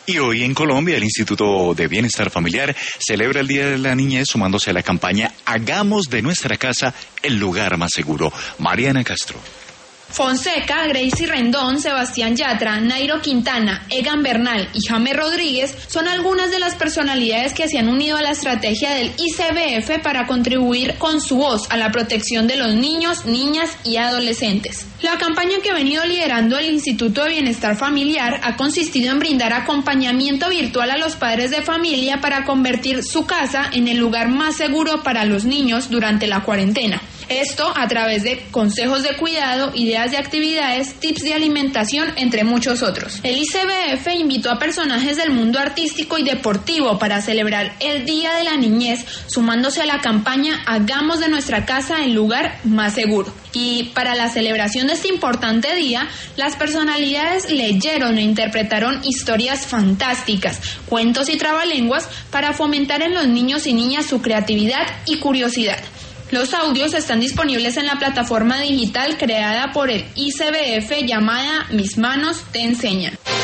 Y hoy en Colombia el Instituto de Bienestar Familiar celebra el Día de la Niñez sumándose a la campaña Hagamos de nuestra casa el lugar más seguro. Mariana Castro. Fonseca, Gracie Rendón, Sebastián Yatra, Nairo Quintana, Egan Bernal y Jaime Rodríguez son algunas de las personalidades que se han unido a la estrategia del ICBF para contribuir con su voz a la protección de los niños, niñas y adolescentes. La campaña que ha venido liderando el Instituto de Bienestar Familiar ha consistido en brindar acompañamiento virtual a los padres de familia para convertir su casa en el lugar más seguro para los niños durante la cuarentena. Esto a través de consejos de cuidado, ideas de actividades, tips de alimentación, entre muchos otros. El ICBF invitó a personajes del mundo artístico y deportivo para celebrar el Día de la Niñez, sumándose a la campaña Hagamos de nuestra casa el lugar más seguro. Y para la celebración de este importante día, las personalidades leyeron e interpretaron historias fantásticas, cuentos y trabalenguas para fomentar en los niños y niñas su creatividad y curiosidad. Los audios están disponibles en la plataforma digital creada por el ICBF llamada Mis Manos Te Enseñan.